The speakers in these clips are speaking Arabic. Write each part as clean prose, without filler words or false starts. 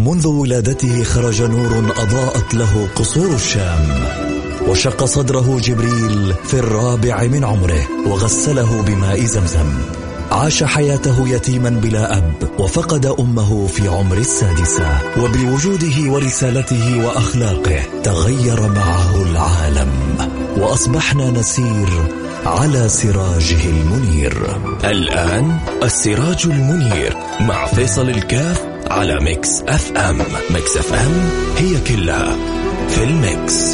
ومنذ ولادته خرج نور أضاءت له قصور الشام، وشق صدره جبريل في 4 من عمره وغسله بماء زمزم. عاش حياته يتيما بلا أب، وفقد أمه في عمر 6، وبوجوده ورسالته وأخلاقه تغير معه العالم، وأصبحنا نسير على سراجه المنير. الآن السراج المنير مع فيصل الكاف على ميكس اف ام. ميكس اف ام هي كلها في الميكس.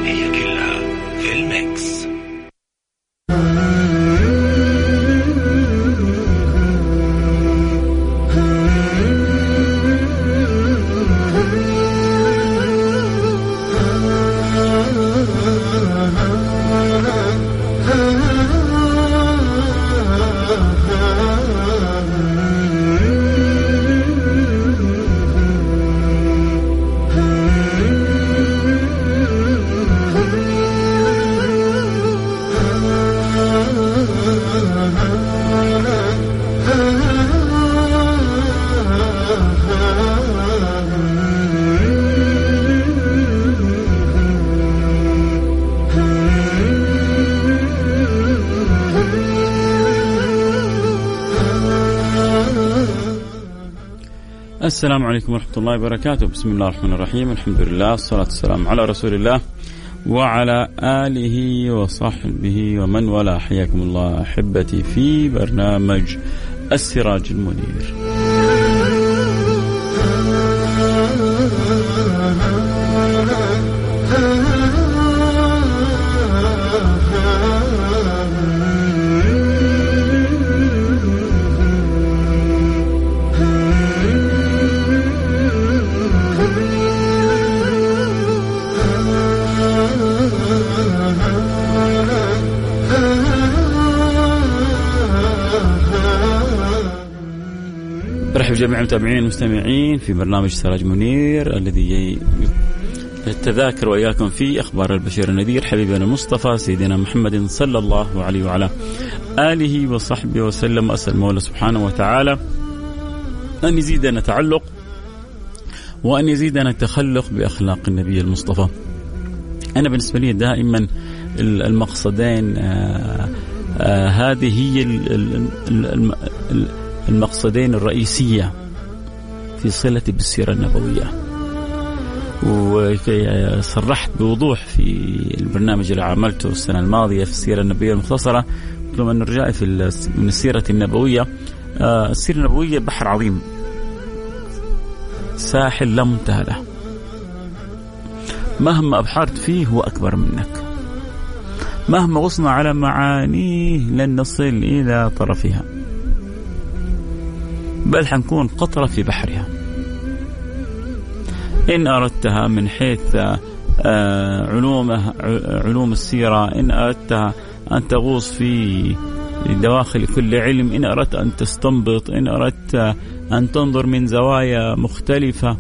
السلام عليكم ورحمة الله وبركاته. بسم الله الرحمن الرحيم. الحمد لله والصلاة والسلام على رسول الله وعلى آله وصحبه ومن والاه. حياكم الله أحبتي في برنامج السراج المنير. برحب جميع المتابعين والمستمعين في برنامج سراج منير الذي يتذاكر وإياكم في أخبار البشير النذير حبيبنا المصطفى سيدنا محمد صلى الله عليه وعلى آله وصحبه وسلم. أسأل المولى سبحانه وتعالى أن يزيدنا تعلق وأن يزيدنا تخلق بأخلاق النبي المصطفى. أنا بالنسبة لي دائما المقصدين هذه هي المقصدين الرئيسية في صلتي بالسيرة النبوية، وصرحت بوضوح في البرنامج اللي عملته السنة الماضية في السيرة النبوية المختصرة. قلت لهم أن رجائي من السيرة النبوية، السيرة النبوية بحر عظيم ساحل لا منتهى له، مهما أبحرت فيه هو أكبر منك، مهما غصنا على معانيه لن نصل إلى طرفها، بل حنكون قطرة في بحرها إن أردتها من حيث علوم السيرة، إن أردتها أن تغوص في دواخل كل علم، إن أردت أن تستنبط، إن أردت أن تنظر من زوايا مختلفة.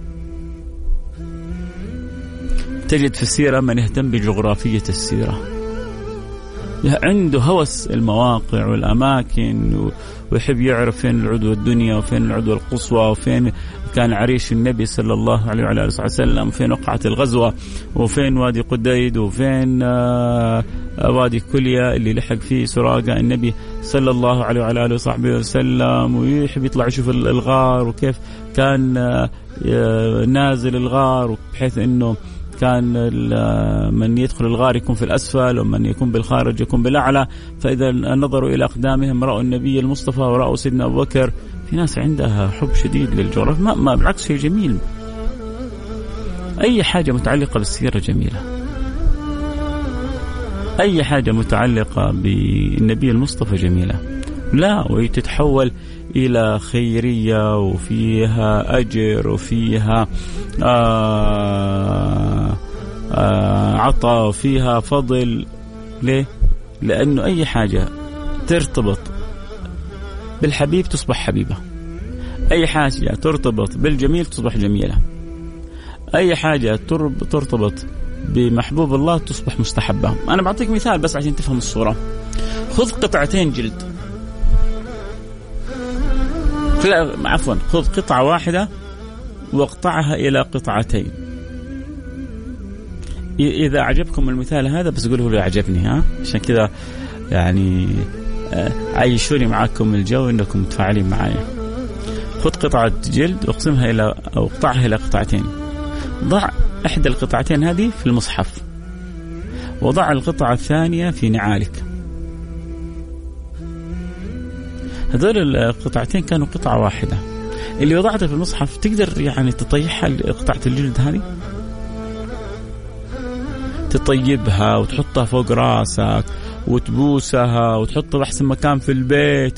تجد في السيرة من يهتم بجغرافية السيرة، عنده هوس المواقع والأماكن ويحب يعرف فين العدوى الدنيا وفين العدوى القصوى وفين كان عريش النبي صلى الله عليه وعلى آله وسلم، وفين وقعت الغزوة، وفين وادي قديد، وفين وادي كلية اللي لحق فيه سراقة النبي صلى الله عليه وعلى آله وصحبه وسلم. ويحب يطلع يشوف الغار وكيف كان نازل الغار، بحيث أنه كان من يدخل الغار يكون في الأسفل ومن يكون بالخارج يكون بالأعلى. فإذا نظروا إلى أقدامهم رأوا النبي المصطفى ورأوا سيدنا أبو بكر. في ناس عندها حب شديد للجغرافيا، ما بالعكس شيء جميل. أي حاجة متعلقة بالسيرة جميلة، أي حاجة متعلقة بالنبي المصطفى جميلة، لا وتتحول إلى خيرية وفيها أجر وفيها عطاء وفيها فضل. ليه؟ لأنه أي حاجة ترتبط بالحبيب تصبح حبيبة، أي حاجة ترتبط بالجميل تصبح جميلة، أي حاجة ترتبط بمحبوب الله تصبح مستحبة. أنا بعطيك مثال بس عشان تفهم الصورة. خذ قطعتين جلد، لا عفوا، خذ قطعة واحدة واقطعها إلى قطعتين. إذا أعجبكم المثال هذا بس قولوا لي أعجبني، عشان كذا يعني عيشوني معاكم الجو إنكم متفاعلين معايا. خذ قطعة جلد واقسمها أو اقطعها إلى قطعتين. ضع إحدى القطعتين هذه في المصحف، وضع القطعة الثانية في نعالك. هذول القطعتين كانوا قطعة واحدة. اللي وضعتها في المصحف تقدر يعني تطيحها قطعة الجلد هذه، تطيبها وتحطها فوق راسك وتبوسها وتحطها بأحسن مكان في البيت.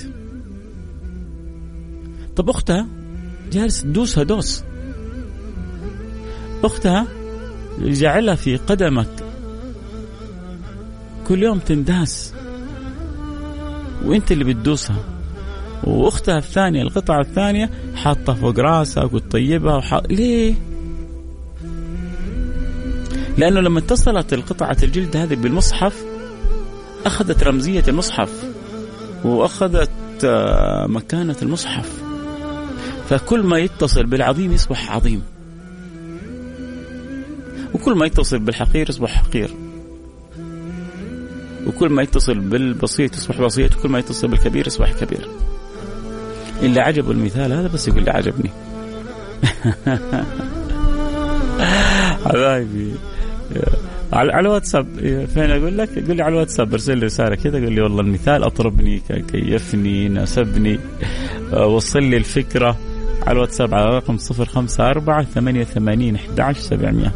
طب أختها جالس تدوسها دوس، أختها جعلها في قدمك كل يوم تنداس وانت اللي بتدوسها، واختها الثانية القطعة الثانية حاطها فوق راسك وتطيبها ليه؟ لأنه لما اتصلت القطعة الجلد هذه بالمصحف أخذت رمزية المصحف وأخذت مكانة المصحف، فكل ما يتصل بالعظيم يصبح عظيم، وكل ما يتصل بالحقير يصبح حقير، وكل ما يتصل بالبسيط يصبح بسيط، وكل ما يتصل بالكبير يصبح كبير. اللي عجبه المثال هذا بس يقول لي عجبني. حبايبي على واتساب فين أقول لك؟ يقول لي على الواتساب، برسل لي رسالة كذا يقول لي والله المثال أطربني كيفني ناسبني، وصل لي الفكرة على الواتساب على رقم 054-88-11-700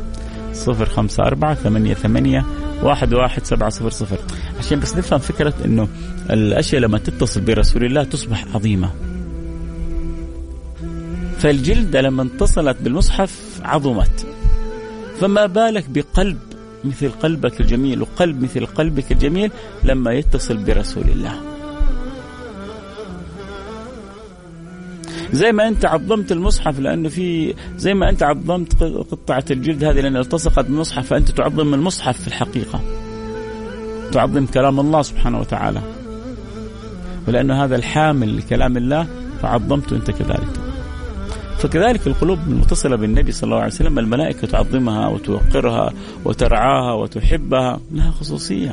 054-88-11-700 عشان بس نفهم فكرة إنه الأشياء لما تتصل برسول الله تصبح عظيمة. فالجلد لما اتصلت بالمصحف عظمت، فما بالك بقلب مثل قلبك الجميل وقلب مثل قلبك الجميل لما يتصل برسول الله. زي ما أنت عظمت المصحف لأنه زي ما أنت عظمت قطعة الجلد هذه لأنها التصقت بالمصحف، فأنت تعظم المصحف في الحقيقة، تعظم كلام الله سبحانه وتعالى، ولأنه هذا الحامل لكلام الله فعظمته أنت كذلك. فكذلك القلوب المتصلة بالنبي صلى الله عليه وسلم الملائكة تعظمها وتوقرها وترعاها وتحبها، لها خصوصية.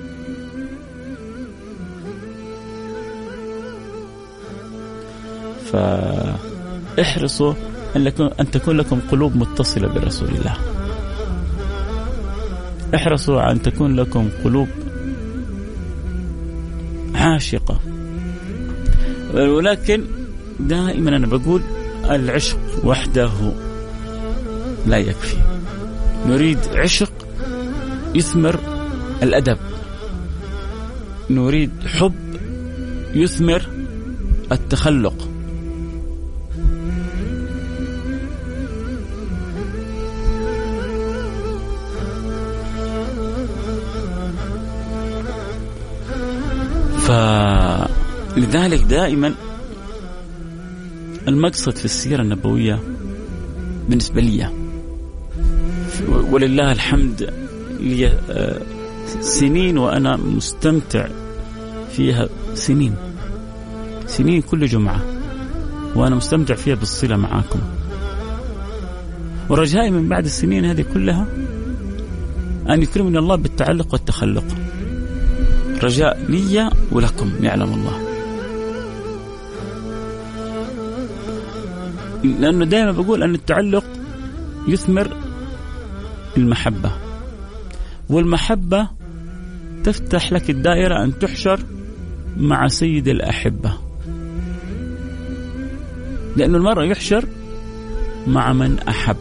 فاحرصوا أن تكون لكم قلوب متصلة برسول الله، احرصوا أن تكون لكم قلوب عاشقة. ولكن دائما أنا بقول العشق وحده لا يكفي، نريد عشق يثمر الأدب، نريد حب يثمر التخلق. فلذلك دائما المقصد في السيرة النبوية بالنسبة لي ولله الحمد لي سنين وأنا مستمتع فيها، سنين كل جمعة وأنا مستمتع فيها بالصلة معاكم، ورجائي من بعد السنين هذه كلها أن يكرمني الله بالتعلق والتخلق. رجاء لي ولكم يعلم الله، لأنه دائما بقول أن التعلق يثمر المحبة، والمحبة تفتح لك الدائرة أن تحشر مع سيد الأحبة، لأن المرء يحشر مع من أحب.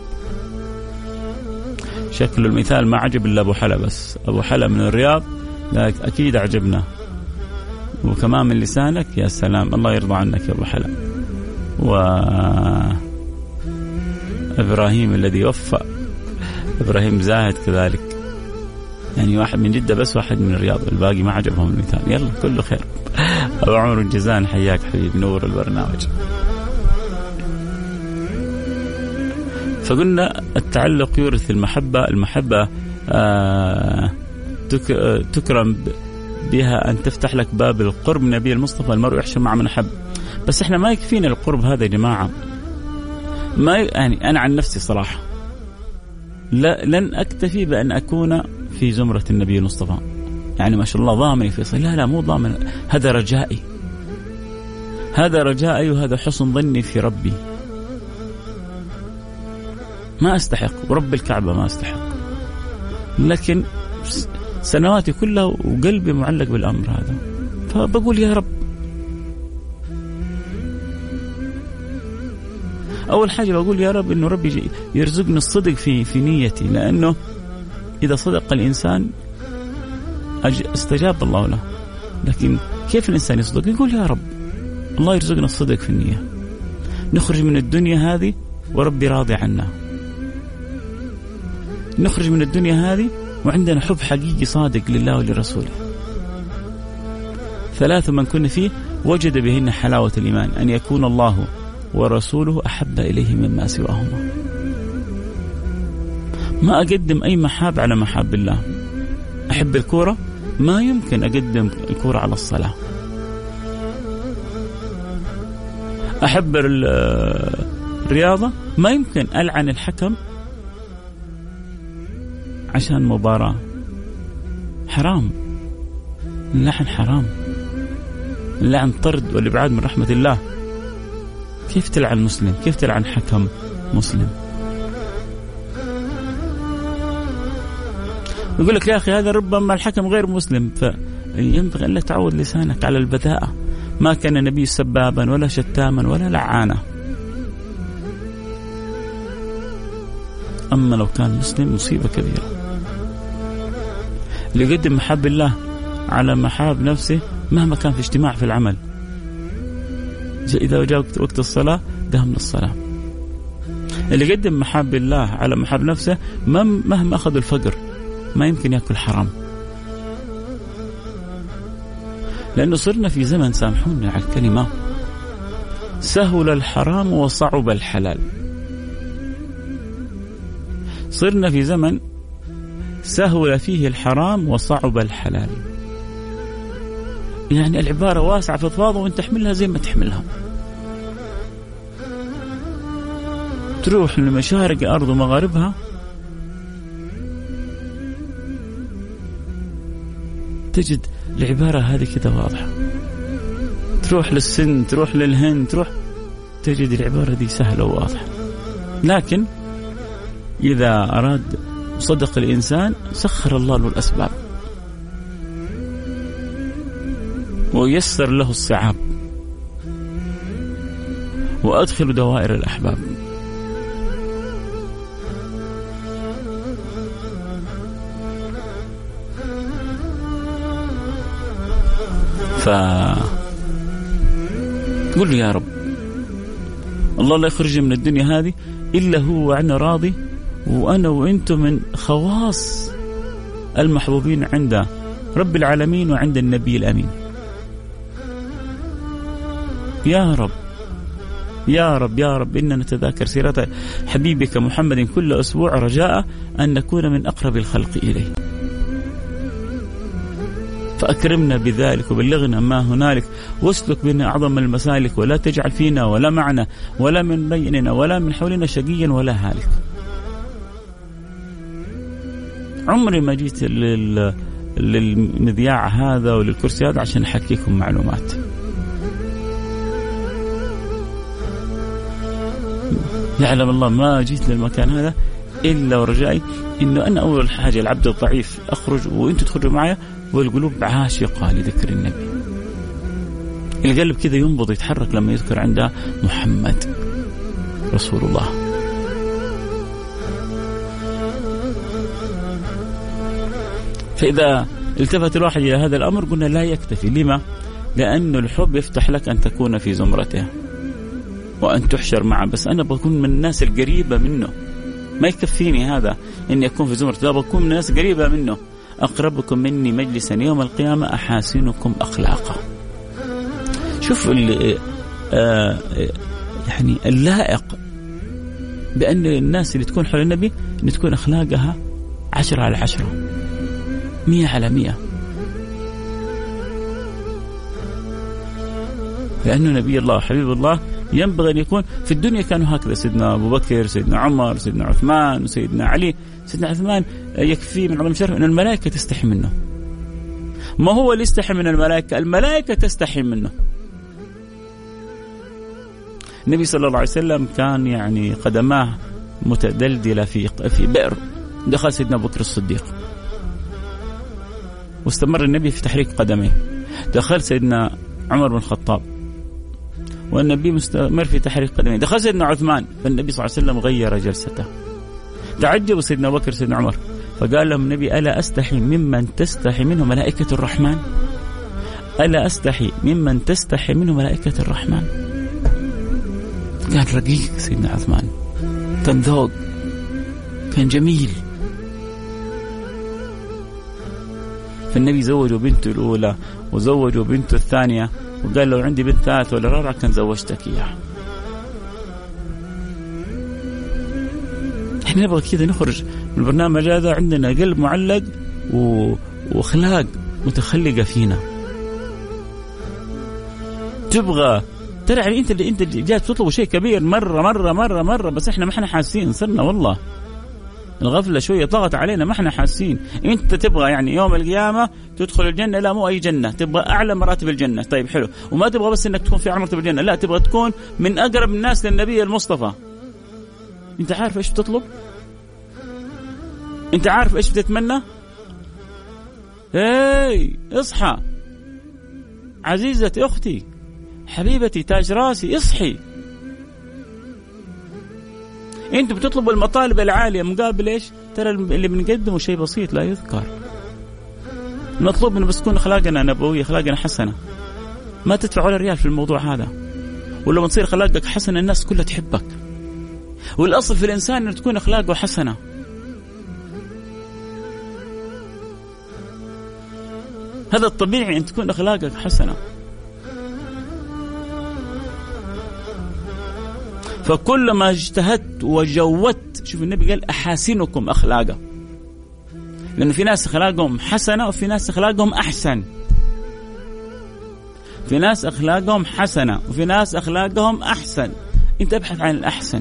شكل المثال ما عجب إلا أبو حلا، بس أبو حلا من الرياض لك أكيد عجبنا، وكمان من لسانك يا سلام، الله يرضى عنك يا أبو حلا. وإبراهيم الذي وفى، إبراهيم زاهد كذلك، يعني واحد من جدة بس واحد من الرياض، الباقي ما عجبهم المثال. يلا كله خير. أبو عمر الجزان حياك حبيب، نور البرنامج. فقلنا التعلق يورث المحبة، المحبة تكرم بها أن تفتح لك باب القرب من نبي المصطفى. المرء يحشر مع من أحب، بس إحنا ما يكفينا القرب هذا يا جماعة، ما يعني أنا عن نفسي صراحة لن أكتفي بأن أكون في زمرة النبي المصطفى، يعني ما شاء الله ضامني في صلاة، لا مو ضامن، هذا رجائي، هذا رجائي وهذا حسن ظني في ربي. ما أستحق، ورب الكعبة ما أستحق، لكن سنواتي كلها وقلبي معلق بالأمر هذا، فبقول يا رب. أول حاجة بقول يا رب إنه ربي يرزقني الصدق في نيتي، لأنه إذا صدق الإنسان استجاب الله له. لكن كيف الإنسان يصدق؟ يقول يا رب الله يرزقنا الصدق في النية، نخرج من الدنيا هذه وربي راضي عنا، نخرج من الدنيا هذه وعندنا حب حقيقي صادق لله ولرسوله. 3 من كن فيه وجد بهن حلاوة الإيمان، أن يكون الله ورسوله أحب إليه مما سواهما. ما أقدم أي محاب على محاب الله. أحب الكورة، ما يمكن أقدم الكورة على الصلاة. أحب الرياضة، ما يمكن ألعن الحكم عشان مباراة. حرام، اللعن حرام، اللعن طرد والإبعاد من رحمة الله. كيف تلعن مسلم؟ كيف تلعن حكم مسلم؟ يقول لك يا أخي هذا ربما الحكم غير مسلم، فينبغي أن لا تعود لسانك على البذاءة. ما كان النبي سبابا ولا شتاما ولا لعانا. أما لو كان مسلم مصيبة كبيرة. اللي يقدم محاب الله على محاب نفسه مهما كان في اجتماع في العمل، إذا جاء وقت الصلاة قام للصلاة. اللي يقدم محاب الله على محاب نفسه مهما أخذ الفقر ما يمكن يأكل حرام. لأنه صرنا في زمن، سامحوني على الكلمة، سهل الحرام وصعب الحلال. صرنا في زمن سهل فيه الحرام وصعب الحلال. يعني العبارة واسعة فضفاضة وانت تحملها زي ما تحملها. تروح لمشارق أرض ومغاربها تجد العبارة هذه كده واضحة. تروح للسن، تروح للهند، تروح تجد العبارة دي سهلة وواضحة. لكن إذا أراد صدق الإنسان سخر الله له الأسباب ويسر له الصعاب وأدخل دوائر الأحباب. قل يا رب الله لا يخرج من الدنيا هذه إلا هو عنا راضي، وأنا وإنتم من خواص المحبوبين عند رب العالمين وعند النبي الأمين. يا رب يا رب يا رب إننا نتذاكر سيرة حبيبك محمد كل أسبوع رجاء أن نكون من أقرب الخلق إليه، فأكرمنا بذلك وبلغنا ما هنالك، واسلك بنا أعظم المسالك، ولا تجعل فينا ولا معنا ولا من بيننا ولا من حولنا شقيا ولا هالك. عمري ما جيت للمذياع هذا وللكرسي هذا عشان أحكيكم معلومات. يعلم الله ما جيت للمكان هذا إلا ورجائي إنه أنا أول حاجة العبد الضعيف أخرج وإنتوا تخرجوا معي والقلوب عاشقة لذكر النبي. القلب كذا ينبض يتحرك لما يذكر عنده محمد رسول الله. فإذا التفت الواحد إلى هذا الأمر قلنا لا يكتفي. لما؟ لأن الحب يفتح لك أن تكون في زمرته وأن تحشر معه. بس أنا بكون من الناس القريبة منه، ما يكفيني هذا إني أكون في زمرته، لا بكون من الناس قريبة منه. أقربكم مني مجلسا يوم القيامة أحاسنكم أخلاقا. شوف يعني اللائق بأن الناس اللي تكون حول النبي أن تكون أخلاقها 10 على 10 100 على 100، لأنه نبي الله وحبيب الله ينبغي أن يكون في الدنيا كانوا هكذا. سيدنا أبو بكر، سيدنا عمر، سيدنا عثمان، وسيدنا علي. سيدنا عثمان يكفي من عظم شرف أن الملائكة تستحي منه. ما هو اللي يستحي من الملائكة؟ الملائكة تستحي منه. النبي صلى الله عليه وسلم كان يعني قدماه متدلدلة في بئر، دخل سيدنا أبو بكر الصديق واستمر النبي في تحريك قدميه. دخل سيدنا عمر بن الخطاب والنبي مستمر في تحريك قدميه. دخل سيدنا عثمان فالنبي صلى الله عليه وسلم غير جلسته. تعجبوا سيدنا أبو بكر سيدنا عمر فقال لهم النبي: ألا أستحي ممن تستحي منه ملائكة الرحمن؟ ألا أستحي ممن تستحي منه ملائكة الرحمن؟ كان رقيق سيدنا عثمان، كان ذوق، كان جميل. فالنبي زوجوا بنته الأولى وزوجوا بنته الثانية، وقال لو عندي بنت ثالث ولا رابعة كان زوجتك إياها. احنا نبغى كذا نخرج من البرنامج هذا عندنا قلب معلق واخلاق متخلقة فينا. تبغى ترى يعني انت جاي تطلب شيء كبير مرة مرة مرة مرة، بس احنا ما احنا حاسين. صرنا والله الغفلة شوية طغت علينا، ما احنا حاسين. انت تبغى يعني يوم القيامة تدخل الجنة، لا مو اي جنة، تبغى اعلى مراتب الجنة. طيب حلو، وما تبغى بس انك تكون في اعلى مراتب الجنة، لا تبغى تكون من اقرب الناس للنبي المصطفى. انت عارف ايش بتطلب؟ انت عارف ايش بتتمنى؟ اصحى عزيزتي اختي حبيبتي تاج راسي، اصحي. انتوا بتطلبوا المطالب العالية مقابل ايش؟ ترى اللي بنقدمه شيء بسيط لا يذكر. المطلوب انه بس تكون اخلاقنا نبوية، اخلاقنا حسنة، ما تدفع ولا ريال في الموضوع هذا. ولما تصير اخلاقك حسنة الناس كلها تحبك. والاصل في الانسان انه تكون اخلاقه حسنة. هذا الطبيعي ان تكون اخلاقك حسنة. فكلما اجتهدت وجودت، شوف النبي قال أحاسنكم أخلاقا، لأنه في ناس أخلاقهم حسنة وفي ناس أخلاقهم أحسن. في ناس أخلاقهم حسنة وفي ناس أخلاقهم أحسن. أنت ابحث عن الأحسن.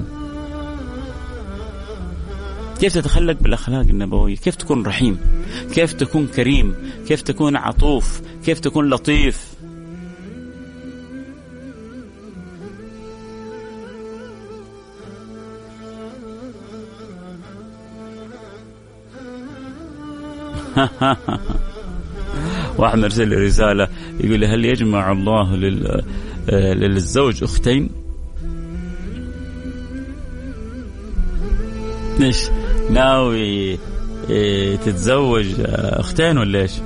كيف تتخلق بالأخلاق النبوية؟ كيف تكون رحيم؟ كيف تكون كريم؟ كيف تكون عطوف؟ كيف تكون لطيف؟ واحد مرسل لي رسالة يقول لي: هل يجمع الله للزوج أختين؟ ليش ناوي تتزوج أختين ولا إيش؟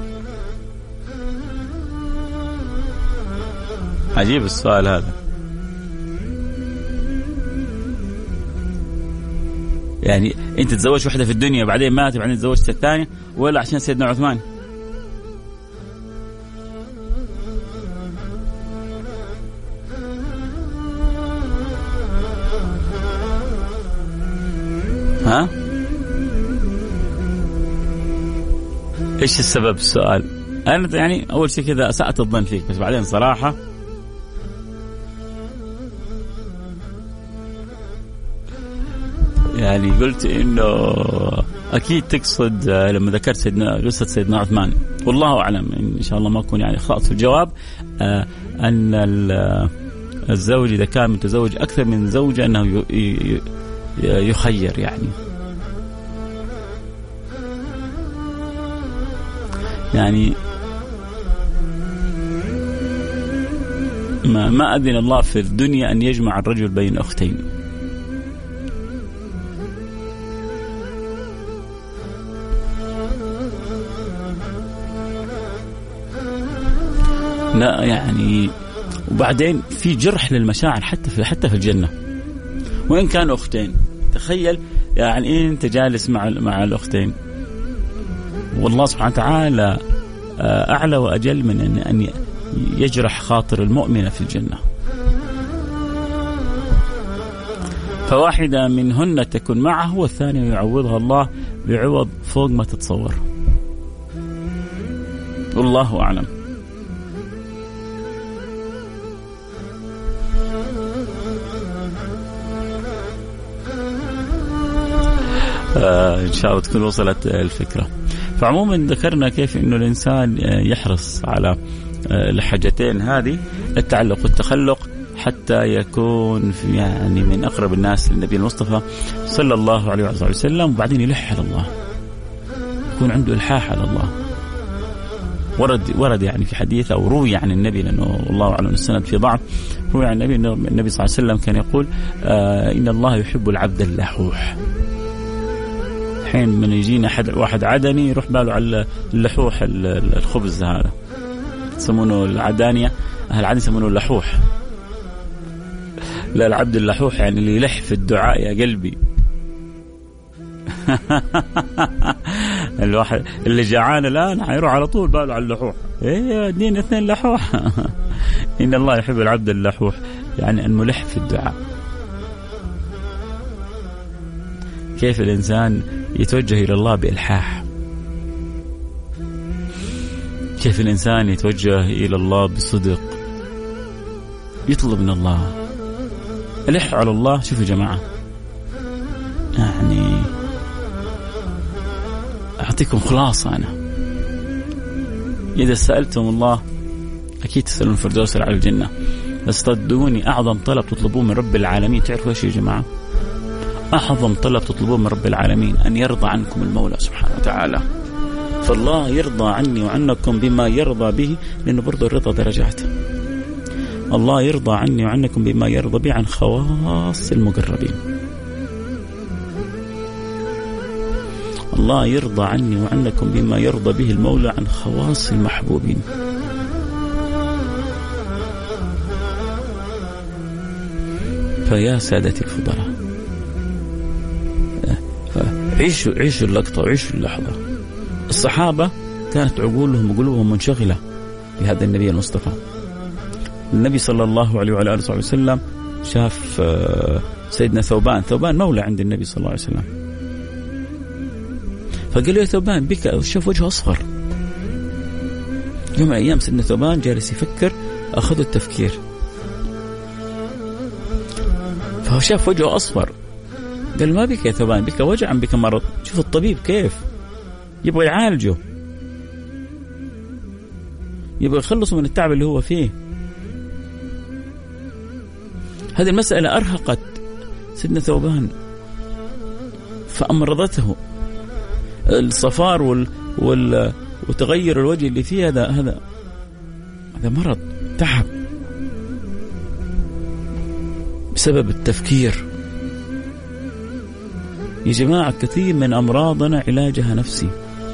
عجيب السؤال هذا. يعني أنت تتزوج واحدة في الدنيا بعدين مات بعدين تزوجت الثانية، ولا عشان سيدنا عثمان؟ ها؟ إيش السبب؟ السؤال أنا يعني أول شيء كذا أسأت الظن فيك، بس بعدين صراحة يعني قلت إنه أكيد تقصد لما ذكرت قصة سيدنا عثمان، والله أعلم إن شاء الله ما أكون يعني أخطأت في الجواب، أن الزوج إذا كان متزوج أكثر من زوجة أنه يخير يعني ما أذن الله في الدنيا أن يجمع الرجل بين أختين. لا يعني، وبعدين في جرح للمشاعر حتى في الجنة وإن كانوا أختين. تخيل يعني أنت جالس مع الأختين، والله سبحانه وتعالى أعلى وأجل من أن يجرح خاطر المؤمنة في الجنة. فواحدة منهن تكون معه والثانية يعوضها الله بعوض فوق ما تتصور. والله أعلم. إن شاء الله تكون وصلت الفكرة. فعموما ذكرنا كيف إنه الإنسان يحرص على الحاجتين هذه، التعلق والتخلق، حتى يكون يعني من أقرب الناس للنبي المصطفى صلى الله عليه وسلم، وبعدين يلح على الله، يكون عنده إلحاح على الله. ورد يعني في حديث أو روي عن النبي، لأنه الله أعلم السند في ضعف، روي عن النبي أنه النبي صلى الله عليه وسلم كان يقول إن الله يحب العبد اللحوح. حين من يجينا واحد عدني يروح باله على اللحوح، الخبز هذا يسمونه العدانية، أهل عدن يسمونه اللحوح. لا، العبد اللحوح يعني اللي يلح في الدعاء يا قلبي. الواحد اللي جعان الآن حيروح على طول باله على اللحوح، إيه اديني 2 لحوح. إن الله يحب العبد اللحوح، يعني الملح في الدعاء. كيف الإنسان يتوجه إلى الله بإلحاح، كيف الإنسان يتوجه إلى الله بصدق، يطلب من الله، ألح على الله. شوفوا يا جماعة، يعني أعطيكم خلاصة، أنا إذا سألتم الله أكيد تسألون الفردوس على الجنة، بس صدقوني أعظم طلب تطلبوه من رب العالمين تعرفوا إيش يا جماعة؟ أعظم طلب تطلبوه من رب العالمين أن يرضى عنكم المولى سبحانه وتعالى. فالله يرضى عني وعنكم بما يرضى به، لأنه برضو الرضا درجات. الله يرضى عني وعنكم بما يرضى به عن خواص المقربين. الله يرضى عني وعنكم بما يرضى به المولى عن خواص المحبوبين. فيا سادتي الفضلاء، عيشوا اللقطة وعيشوا اللحظة. الصحابة كانت عقولهم وقلوبهم منشغلة بهذا النبي المصطفى. النبي صلى الله عليه وعلى آله وسلم شاف سيدنا ثوبان مولى عند النبي صلى الله عليه وسلم، فقال له يا ثوبان بك، شاف وجهه أصفر. يوم من الأيام سيدنا ثوبان جالس يفكر، أخذ التفكير، فهو شاف وجهه أصفر، قال ما بك يا ثوبان، بك وجع بك مرض. شوف الطبيب كيف يبغى يعالجه، يبغى يخلصه من التعب اللي هو فيه. هذه المسألة أرهقت سيدنا ثوبان فأمرضته. الصفار وتغير الوجه اللي فيه هذا مرض، تعب بسبب التفكير. يا جماعة كثير من أمراضنا علاجها نفسي،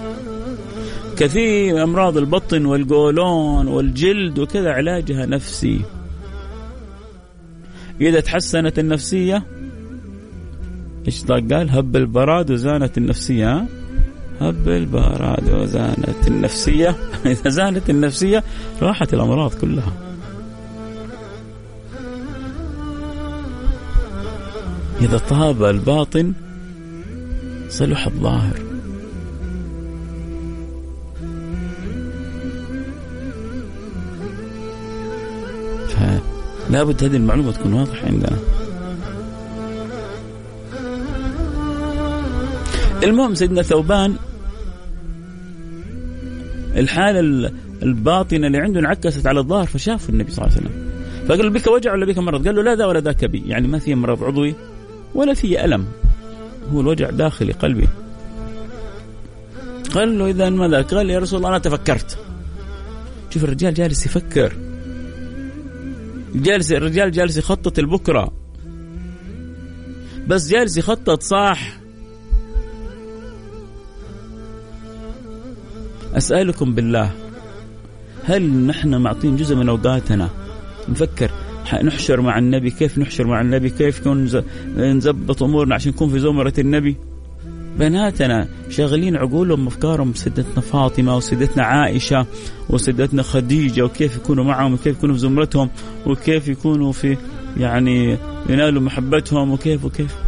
كثير من أمراض البطن والقولون والجلد وكذا علاجها نفسي. إذا تحسنت النفسية، إيش قال؟ هب البراد وزانت النفسية. هب البراد وزانت النفسية. إذا زانت النفسية راحت الأمراض كلها. إذا طاب الباطن صلح الظاهر. فلا بد هذه المعلومة تكون واضحة عندنا. المهم سيدنا ثوبان الحالة الباطنة اللي عنده انعكست على الظاهر، فشاف النبي صلى الله عليه وسلم فقال له بك وجع ولا بك مرض؟ قال له لا ذا ولا ذاك بي، يعني ما فيه مرض عضوي ولا فيه ألم، هو الوجع داخلي قلبي. قال له إذا ماذا؟ قال يا رسول الله أنا تفكرت. شوف الرجال جالس يفكر، الرجال جالس يخطط البكرة، بس جالس يخطط صح. أسألكم بالله، هل نحن معطين جزء من أوقاتنا نفكر نحشر مع النبي؟ كيف نحشر مع النبي؟ كيف نزبط أمورنا عشان نكون في زمرة النبي؟ بناتنا شاغلين عقولهم أفكارهم سيدتنا فاطمة وسيدتنا عائشة وسيدتنا خديجة، وكيف يكونوا معهم وكيف يكونوا في زمرتهم وكيف يكونوا في يعني ينالوا محبتهم وكيف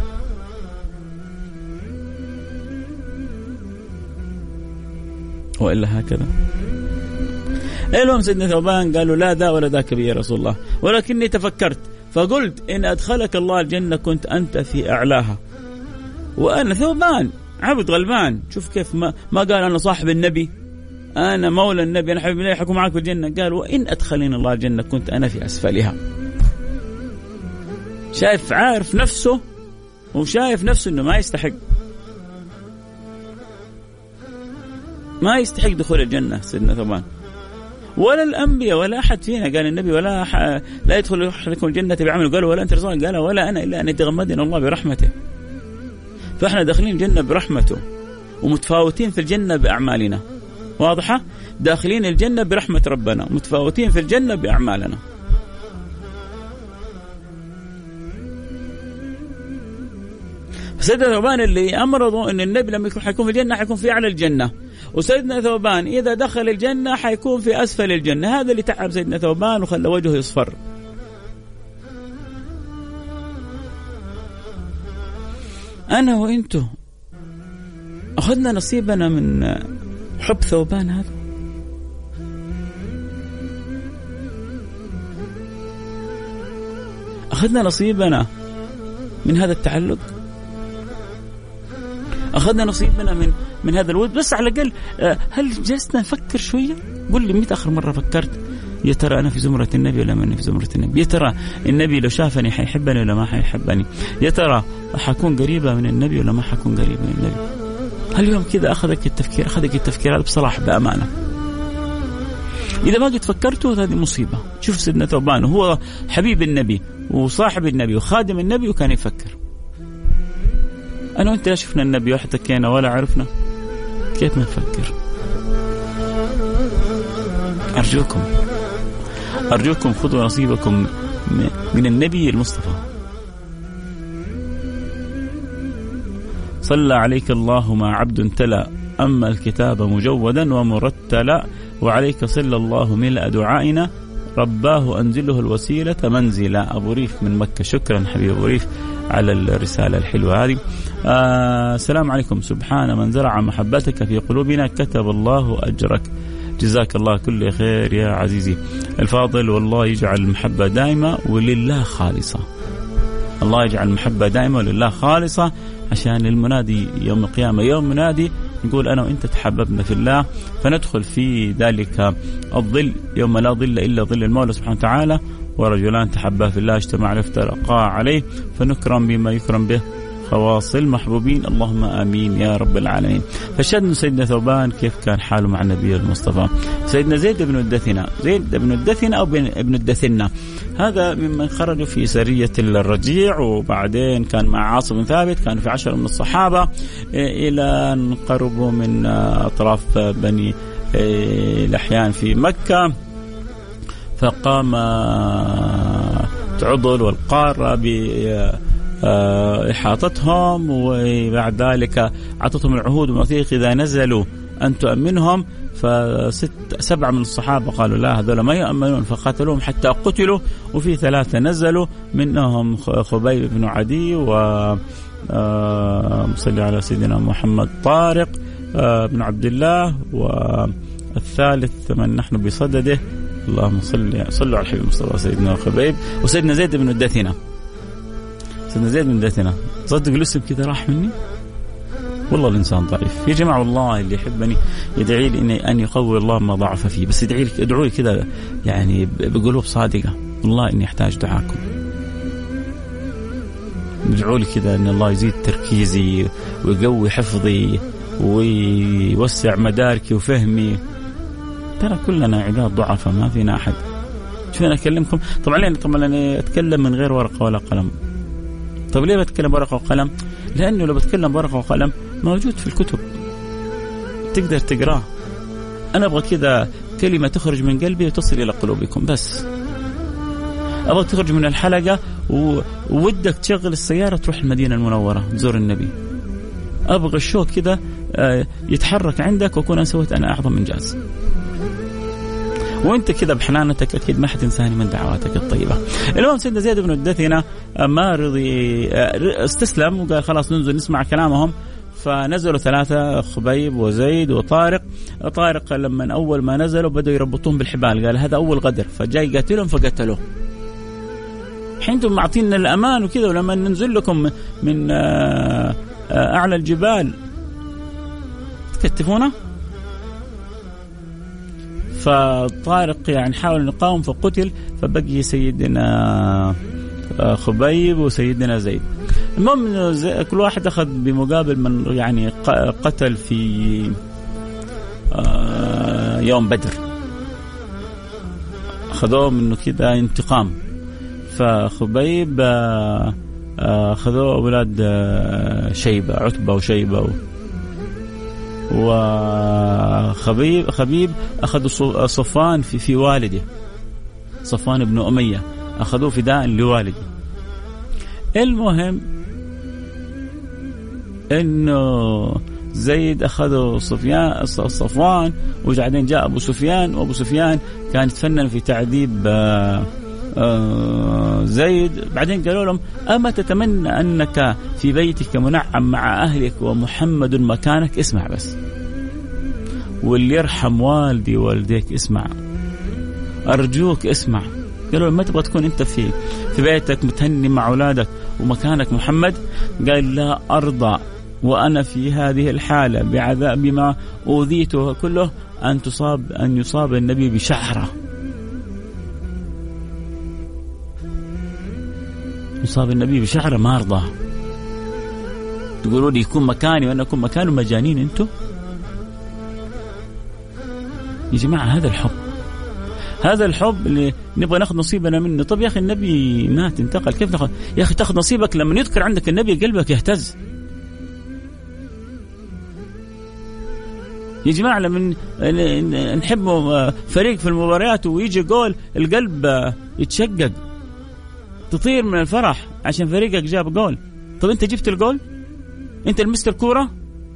وإلا هكذا. المهم سيدنا ثوبان قالوا لا ذا ولا ذاك بي يا رسول الله، ولكني تفكرت فقلت إن أدخلك الله الجنة كنت أنت في أعلاها، وأنا ثوبان عبد غلبان. شوف كيف ما قال أنا صاحب النبي، أنا مولى النبي، أنا حبيب الله، حكم معك بالجنة. قال وإن أدخلني الله الجنة كنت أنا في أسفلها. شايف، عارف نفسه وشايف نفسه أنه ما يستحق دخول الجنة سيدنا ثوبان، ولا الأنبياء ولا أحد فينا. قال النبي لا يدخل أحدكم الجنة بعمله. قالوا ولا أنت رسول؟ قال ولا أنا إلا أن يتغمدنا الله برحمته. فإحنا داخلين الجنة برحمته ومتفاوتين في الجنة بأعمالنا. واضحة؟ داخلين الجنة برحمة ربنا، متفاوتين في الجنة بأعمالنا. سيدنا ثوبان اللي أمرضوا أن النبي لما حيكون في الجنة حيكون في أعلى الجنة، وسيدنا ثوبان إذا دخل الجنة حيكون في أسفل الجنة. هذا اللي تعب سيدنا ثوبان وخلى وجهه يصفر. أنا وإنتو أخذنا نصيبنا من حب ثوبان هذا. أخذنا نصيبنا من هذا التعلق، أخذنا نصيبنا من هذا الود. بس على الأقل هل جلسنا نفكر شوية؟ قل لي متى آخر مرة فكرت يا ترى أنا في زمرة النبي ولا ماني في زمرة النبي؟ يا ترى النبي لو شافني حيحبني ولا ما حيحبني؟ يا ترى حكون قريبة من النبي ولا ما حكون قريبة من النبي؟ هل اليوم كذا أخذك التفكير هذا بصراحة بأمانة؟ إذا ما قد فكرته هذه مصيبة. شوف سيدنا ثوبان هو حبيب النبي وصاحب النبي وخادم النبي وكان يفكر. أنا وأنت لا شفنا النبي واحتكينا ولا عرفنا، كيف نفكر؟ أرجوكم خذوا نصيبكم من النبي المصطفى. صلى عليك الله ما عبد تلا، أما الكتاب مجودا ومرتلا، وعليك صلى الله ملء دعائنا، رباه أنزله الوسيلة منزلا. أبو ريف من مكة، شكرا حبيب أبو ريف على الرسالة الحلوة هذه. السلام عليكم. سبحان من زرع محبتك في قلوبنا، كتب الله أجرك. جزاك الله كل خير يا عزيزي الفاضل، والله يجعل المحبة دائمة ولله خالصة. الله يجعل المحبة دائمة ولله خالصة، عشان المنادي يوم القيامة يوم منادي نقول أنا وإنت تحببنا في الله، فندخل في ذلك الظل يوم لا ظل إلا ظل المولى سبحانه وتعالى. ورجلان تحبا في الله اجتمع افترقا عليه، فنكرم بما يكرم به خواص المحبوبين. اللهم آمين يا رب العالمين. فشهدنا سيدنا ثوبان كيف كان حاله مع النبي المصطفى. سيدنا زيد بن الدثنة أو ابن الدثنة، هذا ممن خرجوا في سرية الرجيع، وبعدين كان مع عاصم بن ثابت، كان في 10 من الصحابة، إلى أن قربوا من أطراف بني الأحيان في مكة، فقام تعضل والقارة إحاطتهم، وبعد ذلك عطتهم العهود والمواثيق إذا نزلوا أن تؤمنهم. ف7 من الصحابة قالوا لا هذول ما يؤمنون، فقاتلوهم حتى قتلوا. وفي 3 نزلوا، منهم خبيب بن عدي، وصلي على سيدنا محمد طارق بن عبد الله، والثالث من نحن بصدده اللهم صلوا على الحبيب المصطفى سيدنا خبيب. وسيدنا زيد بن الدثنة، صدق الاسم كذا راح مني، والله الإنسان ضعيف يا جماعة. والله اللي يحبني يدعي لي أن يقوي الله ما ضعف فيه، بس ادعوا لي كذا يعني بقلوب صادقة، والله إني أحتاج دعاكم. ادعوا لي كذا أن الله يزيد تركيزي ويقوي حفظي ويوسع مداركي وفهمي. ترى كلنا عباد ضعفاء، ما فينا أحد. شو أنا أكلمكم طبعا أنا أتكلم من غير ورقة ولا قلم. طب ليه بتكلم ورقة وقلم؟ لأنه لو بتكلم ورقة وقلم موجود في الكتب تقدر تقراه. أنا أبغى كذا كلمة تخرج من قلبي وتصل إلى قلوبكم، بس أبغى تخرج من الحلقة وودك تشغل السيارة تروح المدينة المنورة تزور النبي. أبغى الشوق كذا يتحرك عندك وأكون أنا سويت أنا أعظم إنجاز. وانت كذا بحنانتك اكيد ما حتنساني من دعواتك الطيبه. المهم سيدنا زيد بن الدثنة ما رضي، استسلم وقال خلاص ننزل نسمع كلامهم. فنزلوا 3، خبيب وزيد وطارق. طارق لما اول ما نزلوا بدأوا يربطون بالحبال، قال هذا اول غدر، فجاي قاتلهم فقتلوه. حين انتم معطينا الامان وكذا، ولما ننزل لكم من أعلى الجبال تكتفونه. فطارق يعني حاول يقاوم فقتل، فبقي سيدنا خبيب وسيدنا زيد. المهم كل واحد أخذ بمقابل من يعني قتل في يوم بدر، أخذوه منه كده انتقام. فخبيب أخذوه أولاد شيبة، عتبة وشيبة، وخبيب أخذوا صفوان في والده، صفوان بن أمية أخذوه فداء لوالده. المهم إنه زيد أخذوا صفوان، وبعدين جاء أبو سفيان، وأبو سفيان كان يتفنن في تعذيب زيد. بعدين قالوا لهم أما تتمنى أنك في بيتك منعم مع أهلك ومحمد مكانك؟ اسمع بس، واللي يرحم والدي والديك اسمع، أرجوك اسمع. قالوا له ما تبغى تكون أنت في بيتك متهني مع أولادك ومكانك محمد؟ قال لا أرضى وأنا في هذه الحالة بعذاب بما أوذيته كله أن يصاب النبي بشعرة، يصاب النبي بشعرة ما أرضاه. تقولوا لي يكون مكاني وأنا أكون مكانه؟ مجانين أنتم يا جماعة. هذا الحب اللي نبغى ناخذ نصيبنا منه. طب يا أخي النبي مات انتقل، كيف ناخذ؟ يا أخي تاخذ نصيبك لما يذكر عندك النبي قلبك يهتز. يا جماعة لما نحب فريق في المباريات ويجي جول القلب يتشقق، تطير من الفرح عشان فريقك جاب جول. طب أنت جبت الجول؟ أنت المستر كورة؟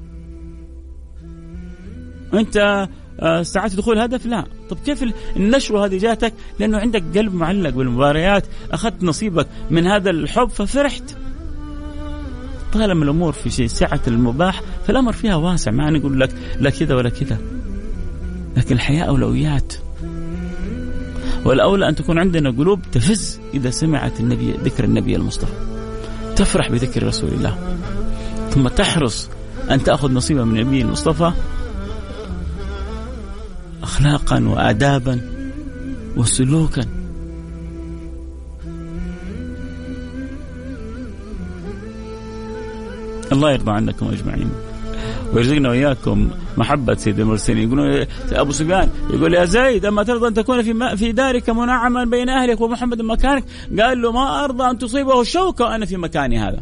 أنت ساعات دخول هدف؟ لا. طب كيف النشوة هذه جاتك؟ لأنه عندك قلب معلق بالمباريات، أخذت نصيبك من هذا الحب ففرحت. طالما الأمور في شيء سعة المباح فالأمر فيها واسع، ما نقول لك لا كذا ولا كذا، لكن الحياة أولويات. والأولى أن تكون عندنا قلوب تفز إذا سمعت النبي ذكر النبي المصطفى، تفرح بذكر رسول الله، ثم تحرص أن تأخذ نصيبا من النبي المصطفى أخلاقا وآدابا وسلوكا. الله يرضى عنكم أجمعين ويرزقنا وإياكم محبة سيد المرسلين. يقولون أبو سفيان يقول يا زيد أما ترضى أن تكون في دارك منعما بين أهلك ومحمد مكانك؟ قال له ما أرضى أن تصيبه الشوكة وأنا في مكاني هذا.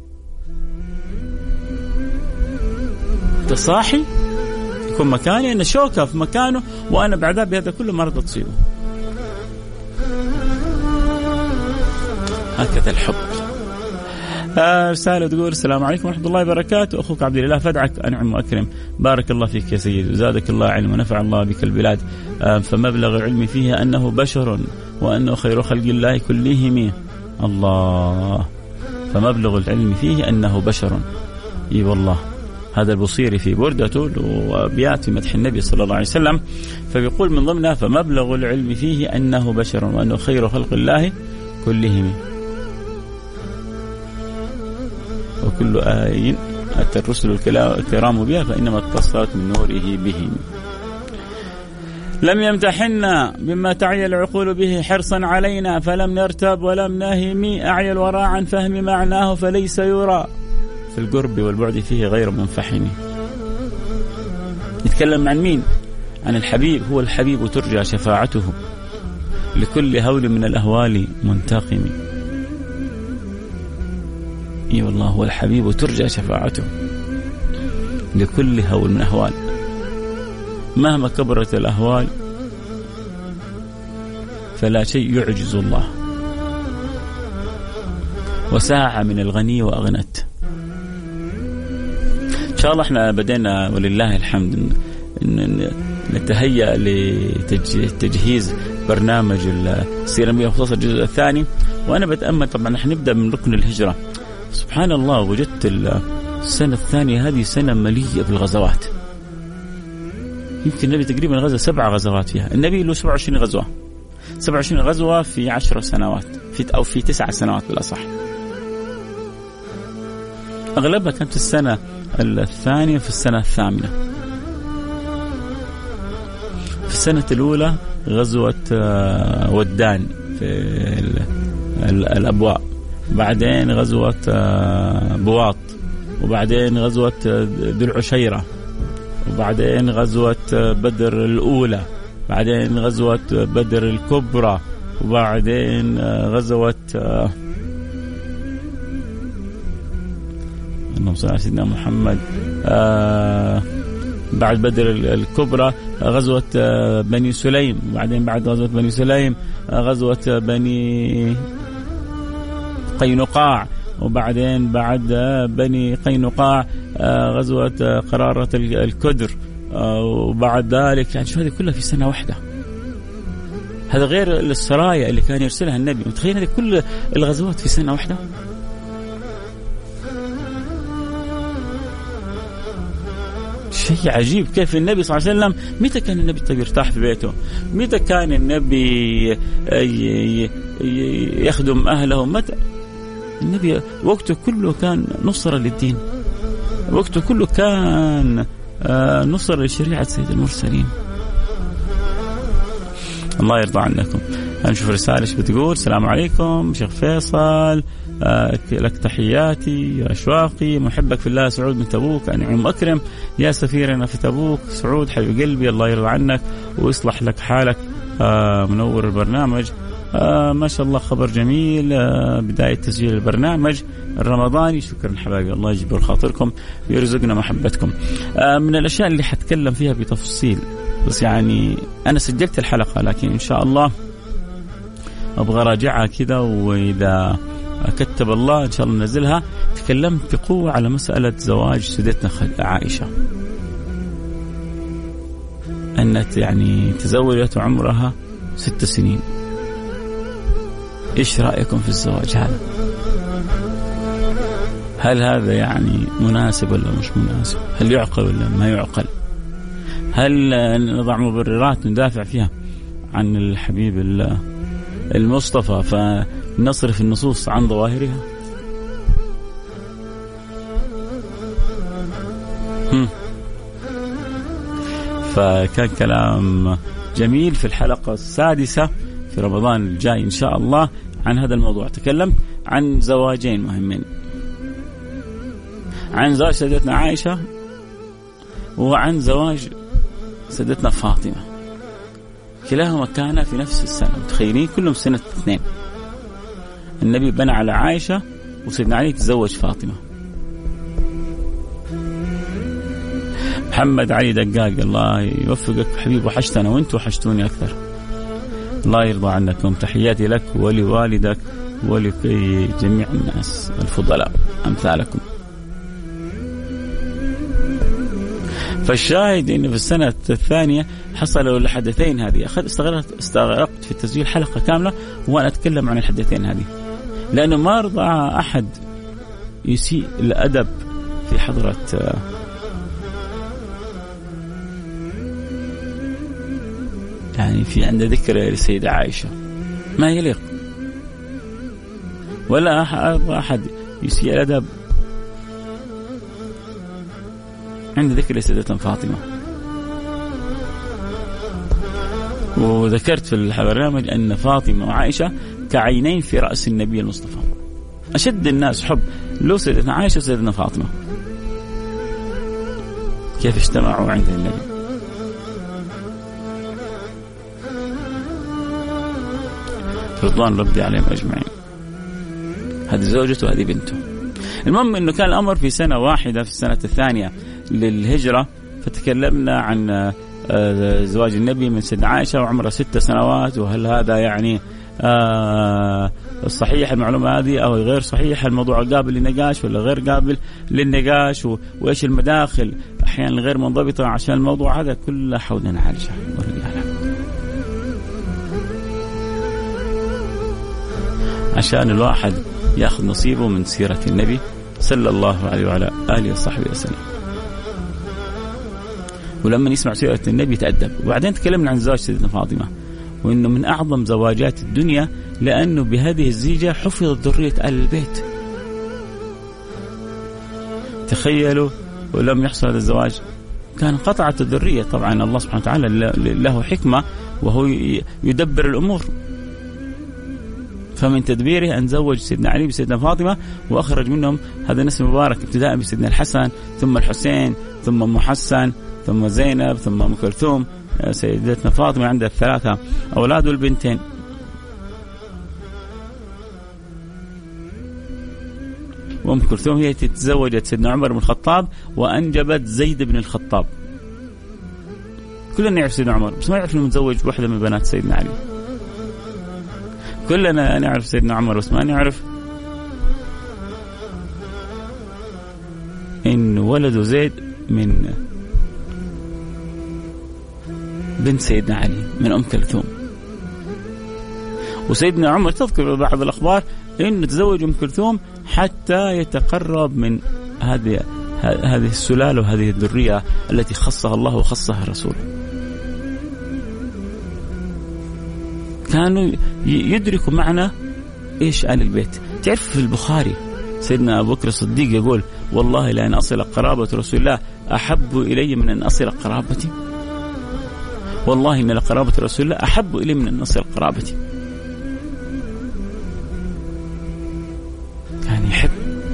تصاحي يكون مكاني أن الشوكة في مكانه وأنا بعذاب هذا كله ما رضى تصيبه. هكذا الحب. رسالة تقول السلام عليكم ورحمة الله وبركاته، أخوك عبد الله فدعك أنعم وأكرم، بارك الله فيك يا سيدي وزادك الله علم ونفع الله بك البلاد. فمبلغ العلم فيها أنه بشر وأنه خير خلق الله كلهم. الله، فمبلغ العلم فيه أنه بشر. إي والله هذا البصيري في بردته وأبيات في مدح النبي صلى الله عليه وسلم، فبيقول من ضمنها فمبلغ العلم فيه أنه بشر وأنه خير خلق الله كلهم. وكل آية أتى الرسل الكرام بها فإنما اتصلت من نوره بهم. لم يمتحنا بما تعي العقول به حرصا علينا فلم نرتب ولم نهم، أعي الورى عن فهم معناه فليس يرى في القرب والبعد فيه غير منفحم. يتكلم عن مين؟ عن الحبيب. هو الحبيب ترجى شفاعته لكل هول من الأهوال منتقم. اي والله هو الحبيب ترجى شفاعته لكل هول من أهوال، مهما كبرت الأهوال فلا شيء يعجز الله، وساعة من الغني وأغنت. إن شاء الله احنا بدينا ولله الحمد نتهيأ لتجهيز برنامج السيرة النبوية خصوصا الجزء الثاني، وأنا بتأمل طبعا حنبدأ من ركن الهجرة. سبحان الله وجدت السنة الثانية هذه سنة مليئة بالغزوات. يمكن النبي تقريبا غزا 7 غزوات فيها. النبي له 27 غزوة، 27 غزوة في 10 سنوات أو في 9 سنوات بالأصح. أغلبها كانت في السنة الثانية في السنة الثامنة. في السنة الأولى غزوة ودان في الأبواء، بعدين غزوة بواط، وبعدين غزوة ذو العشيرة، وبعدين غزوة بدر الأولى، بعدين غزوة بدر الكبرى، وبعدين غزوة اللهم صل على سيدنا محمد بعد بدر الكبرى غزوة بني سليم، وبعدين بعد غزوة بني سليم غزوة بني قينقاع، وبعدين بعد بني قينقاع غزوة قرارة الكدر، وبعد ذلك يعني شو هذه كلها في سنة واحدة. هذا غير السرايا اللي كان يرسلها النبي. متخيل هذه كل الغزوات في سنة واحدة؟ شيء عجيب. كيف النبي صلى الله عليه وسلم متى كان النبي طيب يرتاح في بيته؟ متى كان النبي يخدم أهله؟ متى النبي وقته كله كان نصرة للدين، وقته كله كان نصرة لشريعة سيد المرسلين. الله يرضى عنكم. هنشوف رسالة ايش بتقول. السلام عليكم شيخ فيصل، لك تحياتي يا أشواقي، محبك في الله سعود من تبوك، أنعم أكرم يا سفيرنا في تبوك. سعود حبيب قلبي الله يرضى عنك ويصلح لك حالك. منور البرنامج ما شاء الله، خبر جميل. بداية تسجيل البرنامج الرمضاني. شكرا حبايبي، الله يجبر خاطركم ويرزقنا محبتكم. من الأشياء اللي حتكلم فيها بتفصيل، بس يعني أنا سجلت الحلقة لكن إن شاء الله أبغى راجعها كذا، وإذا كتب الله إن شاء الله ننزلها. تكلمت بقوة على مسألة زواج سيدتنا عائشة، أنت يعني تزوجت عمرها 6 سنين. إيش رأيكم في الزواج هذا؟ هل هذا يعني مناسب ولا مش مناسب؟ هل يعقل ولا ما يعقل؟ هل نضع مبررات ندافع فيها عن الحبيب المصطفى فنصرف النصوص عن ظواهرها؟ فكان كلام جميل في الحلقة 6 في رمضان الجاي إن شاء الله عن هذا الموضوع. تكلمت عن زواجين مهمين، عن زواج سيدتنا عائشة وعن زواج سيدتنا فاطمة. كلاهما كان في نفس السنة. متخيلين كلهم سنة 2. النبي بنى على عائشة وسيدنا علي تزوج فاطمة. محمد علي دقاق الله يوفقك حبيب، وحشتنا وانت وحشتوني أكثر. الله يرضى عنكم. تحياتي لك ولوالدك ولجميع الناس الفضلاء أمثالكم. فالشاهد إنه في السنة الثانية حصلوا الحدثين هذه. استغرقت في التسجيل حلقة كاملة وأنا أتكلم عن الحدثين هذه، لأنه ما رضى أحد يسيء الأدب في حضرة يعني في عند ذكر السيدة عائشة، ما يليق. ولا أحد يسيء الأدب عند ذكر سيدتنا فاطمة. وذكرت في البرنامج أن فاطمة وعائشة كعينين في رأس النبي المصطفى. أشد الناس حب لو سيدتنا عائشة وسيدتنا فاطمة، كيف اجتمعوا عند النبي. رضوان ربي عليهم أجمعين. هذه زوجته وهذه بنته. المهم أنه كان الأمر في سنة واحدة في السنة الثانية للهجرة. فتكلمنا عن زواج النبي من سيدنا عائشة وعمره 6 سنوات، وهل هذا يعني صحيح المعلومة هذه أو غير صحيح؟ الموضوع قابل للنقاش ولا غير قابل للنقاش؟ وإيش المداخل أحيانا غير منضبطة عشان الموضوع هذا كله حاولنا نعالجه. عشان الواحد يأخذ نصيبه من سيرة النبي صلى الله عليه وعلى آله وصحبه وسلم. ولما يسمع سيرة النبي يتأدب. وبعدين تكلمنا عن زواج سيدنا فاطمة، وإنه من أعظم زواجات الدنيا، لأنه بهذه الزيجة حفظت ذرية آل البيت. تخيلوا ولم يحصل هذا الزواج كان قطعت الذرية. طبعا الله سبحانه وتعالى له حكمة وهو يدبر الأمور، فمن تدبيره أن زوج سيدنا علي بسيدنا فاطمة وأخرج منهم هذا النسل المبارك ابتداء بسيدنا الحسن ثم الحسين ثم أم حسن ثم زينب ثم أم كلثوم. سيدتنا فاطمة عندها 3 أولاد والبنتين. وأم كلثوم هي تزوجت سيدنا عمر بن الخطاب وأنجبت زيد بن الخطاب. كلنا نعرف سيدنا عمر بس ما يعرف إنه متزوج واحدة من بنات سيدنا علي. كلنا نعرف سيدنا عمر بس ما نعرف إن ولده زيد من بنت سيدنا علي من أم كلثوم. وسيدنا عمر تذكر بعض الأخبار إنه تزوج أم كلثوم حتى يتقرب من هذه السلالة وهذه الذرية التي خصها الله وخصها رسوله. كانوا يدركوا معنى إيش آل البيت. تعرف في البخاري سيدنا أبو بكر الصديق يقول والله لأن أصل قرابة رسول الله أحب إلي من أن أصل قرابتي. والله إن لقرابة رسول الله أحب إلي من أن أصل قرابتي. كان يحب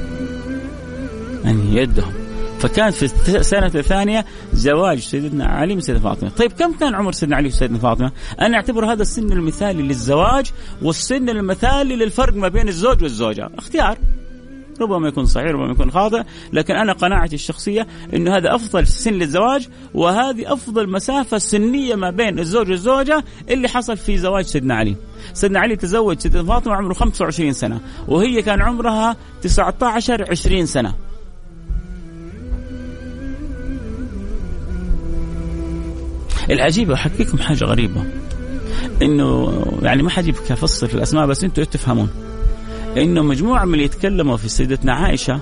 أن يدهم. فكان في السنة الثانية زواج سيدنا علي من سيدنا فاطمة. طيب كم كان عمر سيدنا علي وسيدنا فاطمة؟ أنا أعتبر هذا السن المثالي للزواج والسن المثالي للفرق ما بين الزوج والزوجة. اختيار ربما يكون صحيح ربما يكون خاطئ، لكن أنا قناعتي الشخصية إنه هذا أفضل سن للزواج وهذه أفضل مسافة سنية ما بين الزوج والزوجة اللي حصل في زواج سيدنا علي. سيدنا علي تزوج سيدنا فاطمة عمره 25 سنة وهي كان عمرها 19-20 سنة. العجيبة أحكيكم حاجة غريبة إنه يعني ما حجيب كفصل في الأسماء بس أنتوا تفهمون إنه مجموعة من اللي يتكلموا في سيدتنا عائشة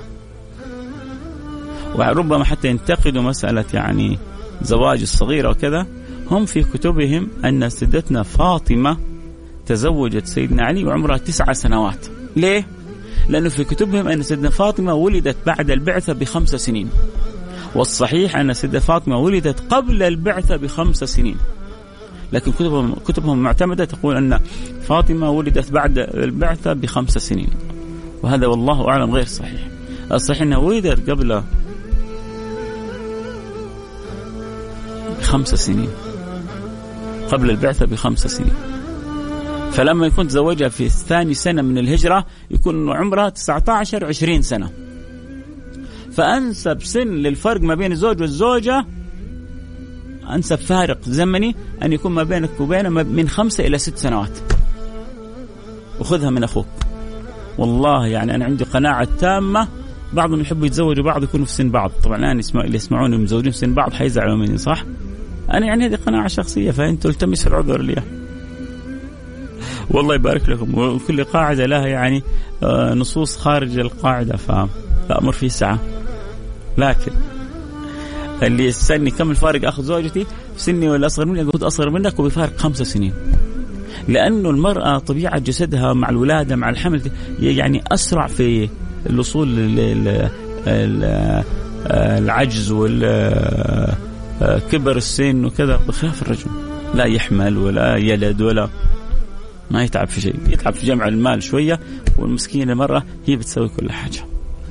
وربما حتى ينتقدوا مسألة يعني زواج الصغيرة وكذا، هم في كتبهم أن سيدتنا فاطمة تزوجت سيدنا علي وعمرها 9 سنوات. ليه؟ لأنه في كتبهم أن سيدنا فاطمة ولدت بعد البعثة ب5 سنين، والصحيح أن سيدة فاطمة ولدت قبل البعثة ب5 سنين، لكن كتبهم معتمدة تقول أن فاطمة ولدت بعد البعثة ب5 سنين، وهذا والله أعلم غير صحيح. الصحيح أنها ولدت قبل 5 سنين، قبل البعثة ب5 سنين. فلما يكون تزوجها في 2 سنة من الهجرة يكون عمرها 19-20 سنة. فأنسب سن للفرق ما بين الزوج والزوجة، أنسب فارق زمني أن يكون ما بينك وبينه من 5 إلى 6 سنوات. وخذها من أخوك. والله يعني أنا عندي قناعة تامة، بعضهم يحبوا يتزوجوا بعض يكونوا في سن بعض. طبعا الآن اللي يسمعون المزوجين في سن بعض حيزعلوا مني، صح؟ أنا يعني هذه قناعة شخصية، فأنتوا التمسوا العذر لي. والله يبارك لكم. وكل قاعدة لها يعني نصوص خارج القاعدة، فأمر فيه ساعة. لكن اللي يسألني كم الفارق أخذ زوجتي في سني ولا أصغر مني، أقول أصغر منك وبفارق 5 سنين. لأنه المرأة طبيعة جسدها مع الولادة مع الحمل يعني أسرع في الوصول للعجز والكبر السن وكذا، بخلاف الرجل لا يحمل ولا يلد ولا ما يتعب في شيء، يتعب في جمع المال شوية، والمسكينة المرأة هي بتسوي كل حاجة.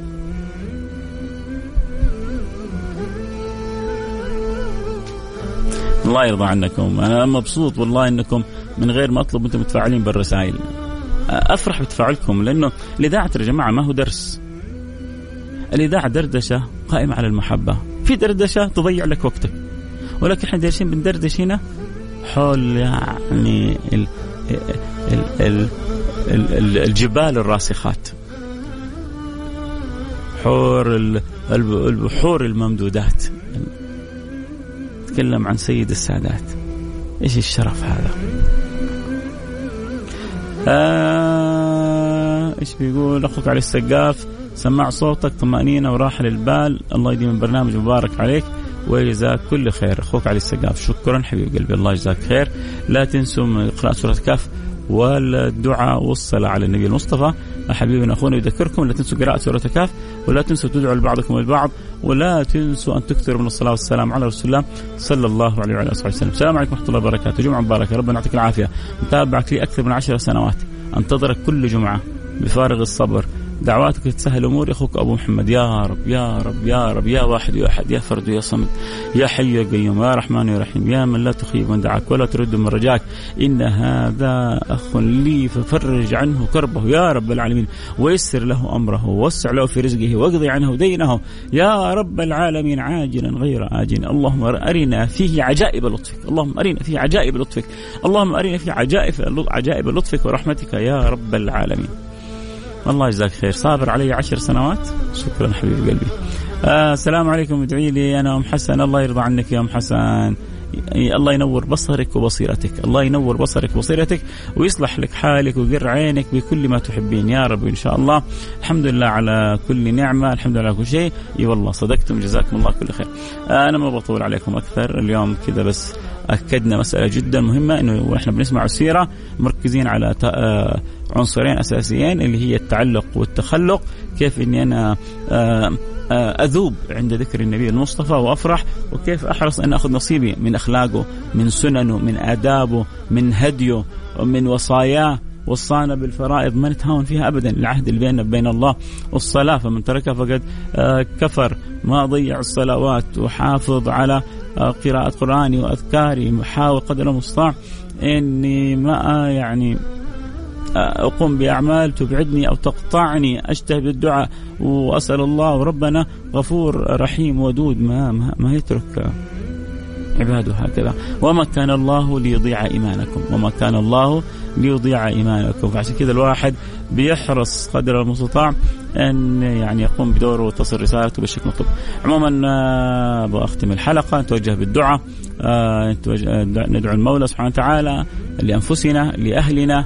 الله يرضى عنكم. أنا مبسوط والله أنكم من غير ما أطلب أنتم متفاعلين بالرسائل. أفرح بتفاعلكم، لأنه الإذاعة يا جماعة ما هو درس. الإذاعة دردشة قائمة على المحبة. في دردشة تضيع لك وقتك، ولكن احنا جالسين بندردش هنا حول يعني الجبال الراسخات، حور البحور الممدودات. تكلم عن سيد السادات. إيش الشرف هذا؟ إيش بيقول أخوك علي السقاف؟ سمع صوتك طمأنينة وراحة للبال. الله يديم البرنامج مبارك عليك ويجزاك كل خير. أخوك علي السقاف، شكرا حبيب قلبي، الله يجزاك خير. لا تنسوا قراءة سورة الكهف والدعاء والصلاة على النبي المصطفى. حبيبنا أخونا يذكركم لا تنسوا قراءة سورة الكهف، ولا تنسوا تدعوا لبعضكم البعض، ولا تنسوا أن تكثروا من الصلاة والسلام على رسول الله صلى الله عليه وعلى آله وسلم. السلام عليكم ورحمة الله وبركاته. جمعة مباركة، ربنا يعطيك العافية. متابعك لي أكثر من 10 سنوات، أنتظرك كل جمعة بفارغ الصبر. دعواتك تسهل أمور. أخوك أبو محمد. يا رب يا رب يا رب، يا واحد يا أحد، يا فرد يا صمد، يا حي يا قيوم، يا رحمن يا رحيم، يا من لا تخيب من دعاك ولا ترد من رجاك. إن هذا أخ لي ففرج عنه كربه يا رب العالمين، ويسر له أمره، ووسع له في رزقه، واقضي عنه دينه يا رب العالمين، عاجلا غير آجل. اللهم أرنا فيه عجائب لطفك، اللهم أرنا فيه عجائب لطفك، اللهم أرنا فيه عجائب لطفك ورحمتك يا رب العالمين. الله يجزاك خير. صابر علي 10 سنوات. شكرا حبيب قلبي. السلام عليكم. ادعي لي أنا أم حسن. الله يرضى عنك يا أم حسن. الله ينور بصرك وبصيرتك، الله ينور بصرك وبصيرتك، ويصلح لك حالك ويقر عينك بكل ما تحبين يا رب إن شاء الله. الحمد لله على كل نعمة، الحمد لله على كل شيء. اي والله صدقتم، جزاكم الله كل خير. أنا ما بطول عليكم أكثر اليوم كذا، بس أكدنا مسألة جدا مهمة، إنه إحنا بنسمع السيرة مركزين على عنصرين أساسيين اللي هي التعلق والتخلق. كيف إني أنا أذوب عند ذكر النبي المصطفى وأفرح، وكيف أحرص أن أخذ نصيبي من أخلاقه، من سننه، من آدابه، من هديه، من وصاياه. وصانا بالفرائض ما نتهاون فيها أبدا، العهد اللي بيننا وبين الله. والصلاة فمن تركها فقد كفر. ما ضيع الصلوات، وحافظ على قراءة قرآني وأذكاري، محاول قدر المستطاع إني ما يعني أقوم بأعمال تبعدني أو تقطعني. أجتهد بالدعاء وأسأل الله، وربنا غفور رحيم ودود ما يترك عباده هكذا. وما كان الله ليضيع إيمانكم، وما كان الله ليضيع إيمانكم. فعشان كذا الواحد بيحرص قدر المستطاع أن يعني يقوم بدوره وتصل رسالته بالشكل المطلوب. عموما بأختم الحلقة، نتوجه بالدعاء، ندعو المولى سبحانه وتعالى لأنفسنا، لأهلنا،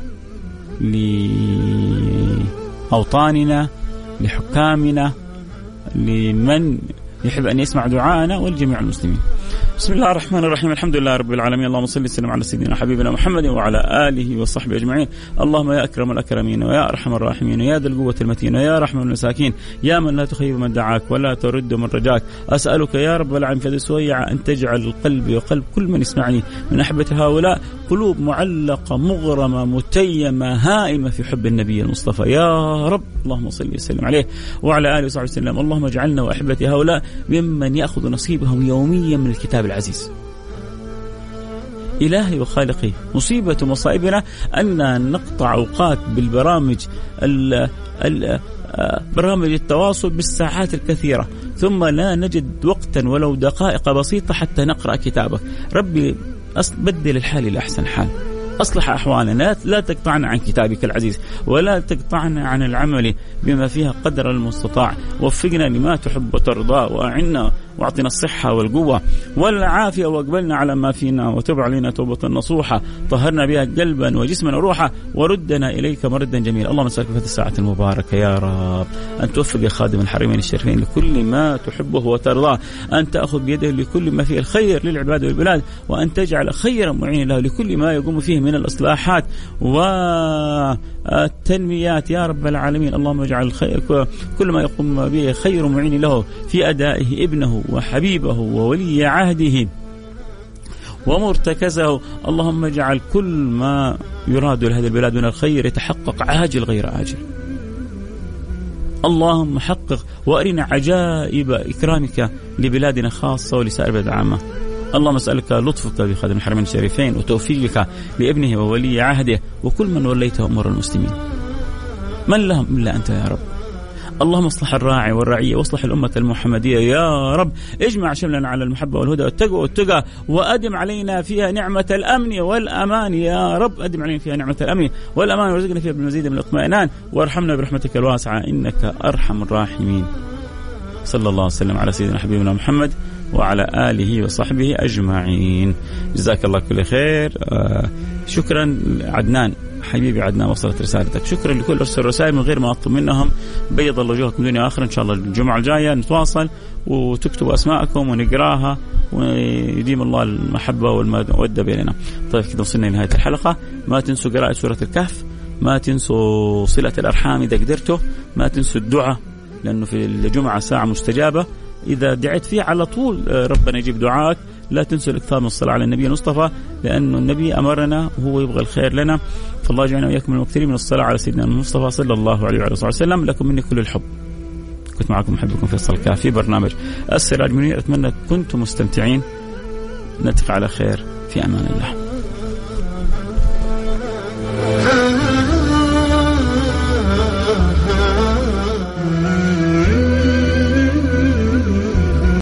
لأوطاننا، لحكامنا، لمن يحب أن يسمع دعاءنا، والجميع المسلمين. بسم الله الرحمن الرحيم. الحمد لله رب العالمين. اللهم صل وسلم على سيدنا حبيبنا محمد وعلى آله وصحبه أجمعين. اللهم يا أكرم الأكرمين، ويا أرحم الراحمين، ويا ذا القوة المتين، ويا رحم المساكين، يا من لا تخيب من دعاك ولا ترد من رجاك. أسألك يا رب العالمين في هذه السويعة أن تجعل قلبي وقلب كل من يسمعني من أحبة هؤلاء قلوب معلقة مغرمة متيمة هائمة في حب النبي المصطفى يا رب. اللهم صل وسلم عليه وعلى آله وصحبه وسلم. اللهم اجعلنا وأحبة هؤلاء ممن يأخذ نصيبهم يوميا من الكتاب العزيز. إلهي وخالقي، مصيبة مصائبنا أن نقطع أوقات بالبرامج برامج التواصل بالساعات الكثيرة، ثم لا نجد وقتا ولو دقائق بسيطة حتى نقرأ كتابك. ربي بدل الحال إلى أحسن حال، أصلح أحوالنا، لا تقطعنا عن كتابك العزيز، ولا تقطعنا عن العمل بما فيها قدر المستطاع. وفقنا لما تحب وترضى، وأعنا واعطنا الصحة والقوة والعافية، واقبلنا على ما فينا، وتب علينا توبة نصوحة، طهرنا بها قلبا وجسما وروحا، وردنا إليك مردا جميلا. اللهم نسألك في هذه الساعة المباركة يا رب أن توفق خادم الحرمين الشريفين لكل ما تحبه وترضاه، أن تأخذ بيده لكل ما فيه الخير للعباد والبلاد، وأن تجعل خيرا معينا له لكل ما يقوم فيه من الإصلاحات والتنميات يا رب العالمين. اللهم اجعل كل ما يقوم به خير معين له في أدائه ابنه وحبيبه وولي عهده ومرتكزه. اللهم اجعل كل ما يراد لهذه البلاد من الخير يتحقق عاجل غير آجل. اللهم حقق وأرنا عجائب إكرامك لبلادنا خاصة ولسائر بلاد عامة. اللهم اسألك لطفك بخادم الحرمين الشريفين، وتوفيقك لابنه وولي عهده وكل من وليته أمور المسلمين. من لهم إلا أنت يا رب. اللهم اصلح الراعي والرعية، واصلح الأمة المحمدية يا رب. اجمع شملنا على المحبة والهدى والتقوى والتقى، وأدم علينا فيها نعمة الأمن والأمان يا رب. أدم علينا فيها نعمة الأمن والأمان، وارزقنا فيها بالمزيد من الاطمئنان، وارحمنا برحمتك الواسعة إنك أرحم الراحمين. صلى الله وسلم على سيدنا حبيبنا محمد وعلى آله وصحبه أجمعين. جزاك الله كل خير. شكرا عدنان حبيبي عدنان وصلت رسالتك. شكرا لكل أرسل رسائل من غير ما أطلب منهم. بيض الله وجوهكم دنيا آخر. إن شاء الله الجمعة الجاية نتواصل وتكتبوا أسماءكم ونقراها ويديم الله المحبة والمودة بيننا. طيب كده وصلنا لنهاية الحلقة. ما تنسوا قراءة سورة الكهف، ما تنسوا صلة الأرحام إذا قدرتوا، ما تنسوا الدعاء لأنه في الجمعة ساعة مستجابة، إذا دعيت فيه على طول ربنا يجيب دعاءك. لا تنسوا الإكثار من الصلاة على النبي المصطفى لأنه النبي أمرنا وهو يبغى الخير لنا. فالله يجعلنا وإياكم من المكثرين من الصلاة على سيدنا المصطفى صلى الله عليه وآله وسلم. لكم مني كل الحب. كنت معكم محبكم فيصل الكاف في برنامج السراج المنير. أتمنى كنتم مستمتعين. نلتقي على خير في أمان الله.